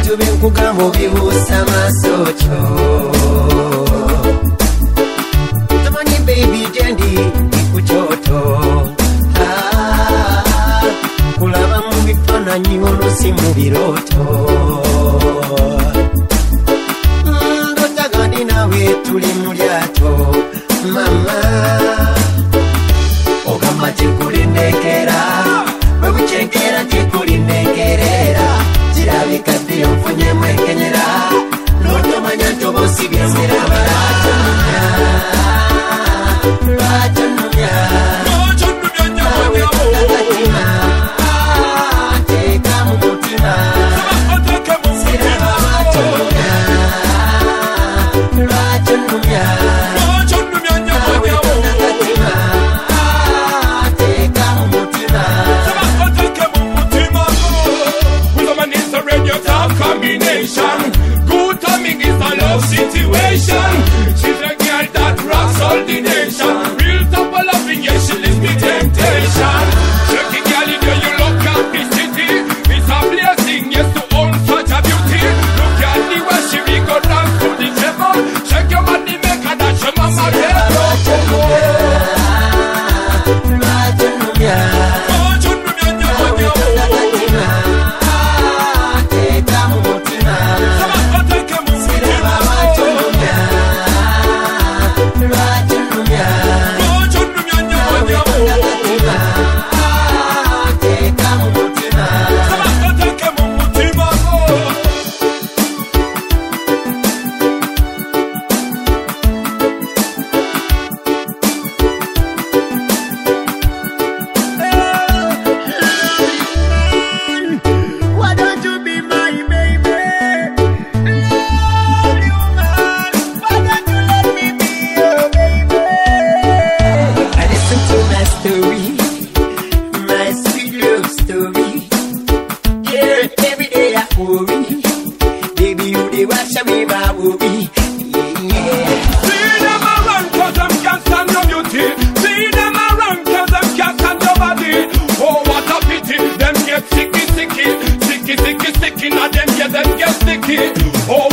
ebyo byenkugamba obibuusa maasocho tamanyi baby gyendi ikuchoto kulaba mu bifaananyi olusi mu birooto ndotagandi nawe tuli mu lyato mama ogamba tikulinekera bwebucenkera tikulinekerera kirabika ddiyo nfunyemu enkenyera n'otomanya ntobosi byemiraba lwatonumya lwatonumya teeka mu mutima siraba lwatonumya lwatonumya Good timing is a love situation. She's a girl that rocks all the nation. Real top of loving, yes, she lives the temptation. Shaking girl, you know you look at the city. It's a blessing, yes, to own such a beauty. Look at the way she we go dance to the table. Shake your money, make her dance, your mama get sticky. Oh,